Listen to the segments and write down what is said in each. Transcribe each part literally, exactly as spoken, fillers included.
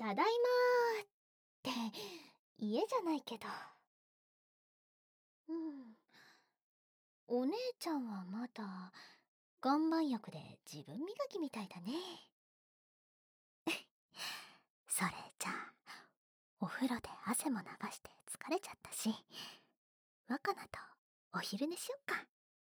ただいまーって家じゃないけど。うん。お姉ちゃんはまだ岩盤浴で自分磨きみたいだね。それじゃあお風呂で汗も流して疲れちゃったし、若菜とお昼寝しよっか。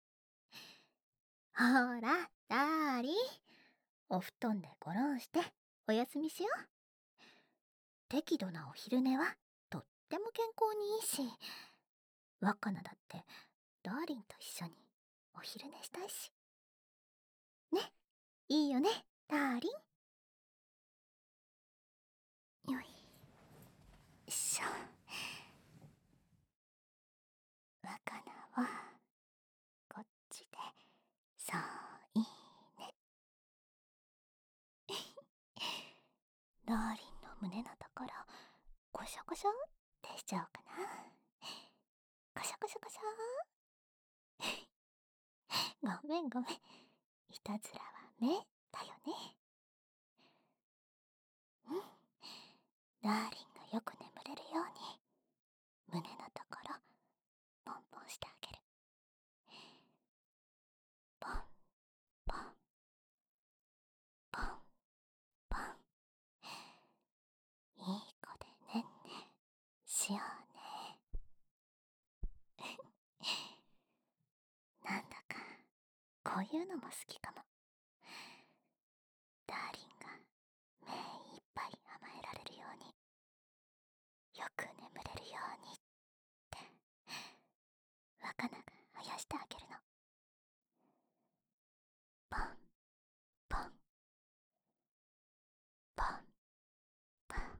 ほらダーリン、お布団でゴロンしておやすみしよう。適度なお昼寝はとっても健康にいいし、若菜だってダーリンと一緒にお昼寝したいしね。いいよねダーリン。よいしょ。若菜はこっちでそういいね。ダーリンの胸のところコショコショってしちゃおうかな。コショコショコショごめんごめん、いたずらは目だよね。うん、ダーリンがよく眠れるように胸のところポンポンしてあげる。ポンポンポンポン。いい子でねんねしようね。なんだかこういうのも好きかも。ダーリンが目いっぱい甘えられるように、よく眠れるようにって若菜があやしてあげるの。ポンポンポンポン。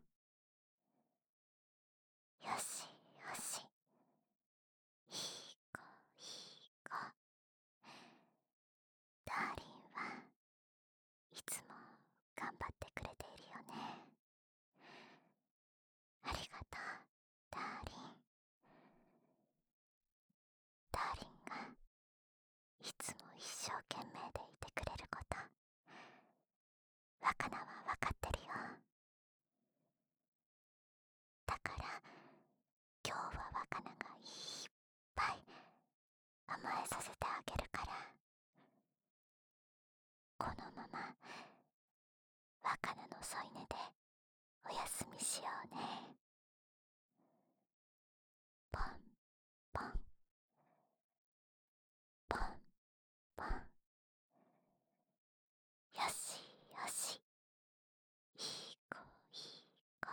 よしよし、いい子いい子。ダーリンはいつも頑張ってくれているよね。ありがとうダーリン。ダーリンがいつも一生懸命でいてくれること、若菜はわかってるよ。だから今日は若菜がいっぱい甘えさせてあげるから、このまま若菜の添い寝でおやすみしようね。ポンポンポンポン。よしよし、いい子いい子。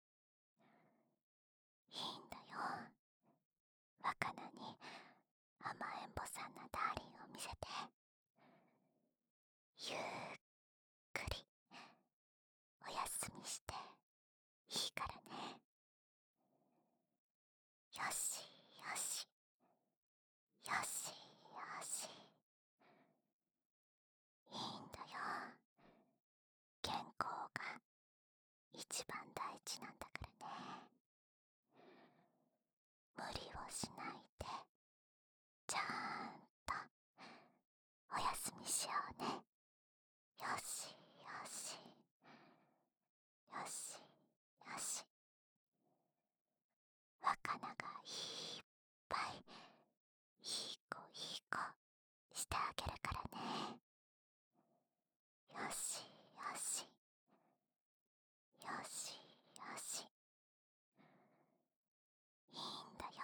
いいんだよ、若菜に甘えんぼさんなダーリンを見せてゆっくりおやすみしていいからね。よしよしよしよし、いいんだよ、健康が一番大事なんだからね。無理をしないでちゃんとおやすみしようね。よしよしよしよし。若菜がいっぱいいい子いい子してあげるからね。よしよしよしよし、いいんだよ、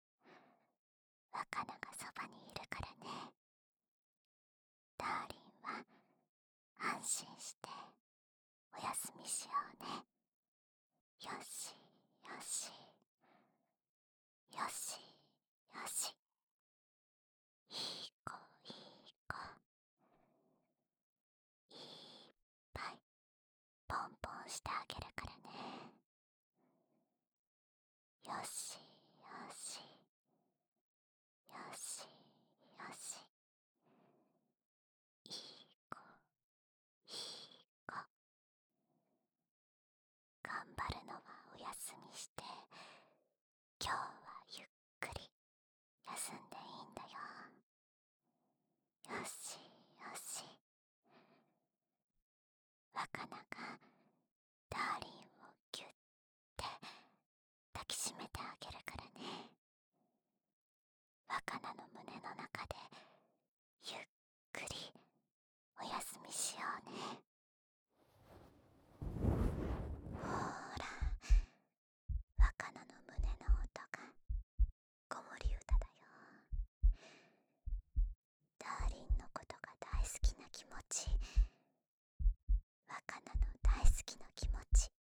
若菜がそばにいるからね。ダーリンは安心しておやすみしようね。よしよしよしよし、いい子いい子、いっぱいポンポンしてあげるからね。よしよしよしよし、いい子いい子。頑張るのはお休みして、今日はゆっくり休んでいいんだよ。よしよし、若菜がダーリンをち。